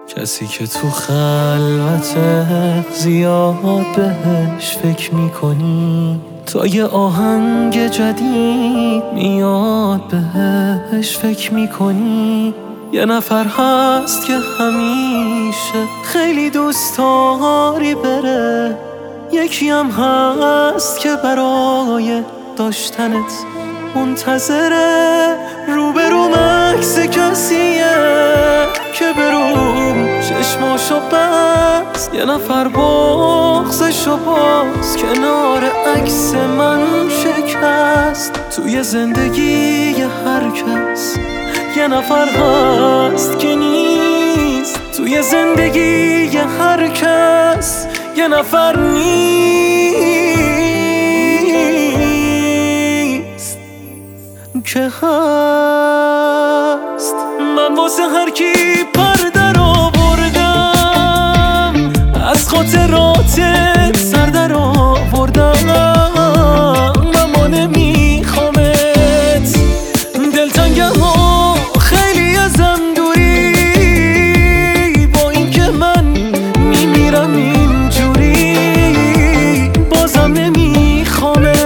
کسی که تو خلوت زیاد بهش فکر میکنی، تا یه آهنگ جدید میاد بهش فکر میکنی. یه نفر هست که همیشه خیلی دوست داری بره، یکی هم هست که برای داشتنت منتظره. روبروم عکس کسیه که بروم چشماشو بست، یه نفر بغضشو باز کنار عکس من شکست. توی زندگی هر کس یه نفر هست که نیست، توی زندگی هر کس یه نفر نیست که هست. من واسه هر کی پر در آوردم، از خاطراتت سر در آوردم، اما نمیخوامت. دلتنگم ها خیلی ازم دوری، با این که من میمیرم اینجوری، بازم نمیخوامت.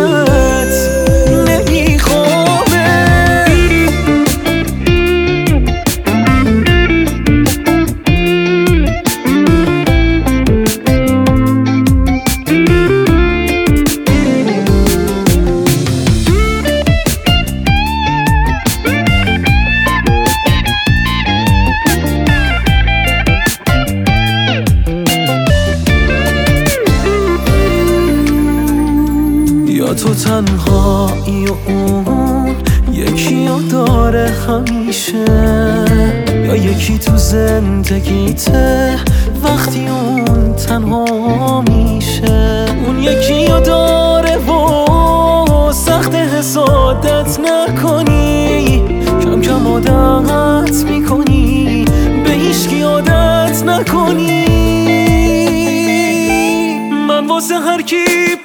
تو تنهایی و اون یکی رو داره همیشه، یا یکی تو زندگیته وقتی اون تنها میشه. اون یکی رو داره و سخت حسادت نکنی، کم کم عادت میکنی به هیچکی عادت نکنی. من واسه هر کی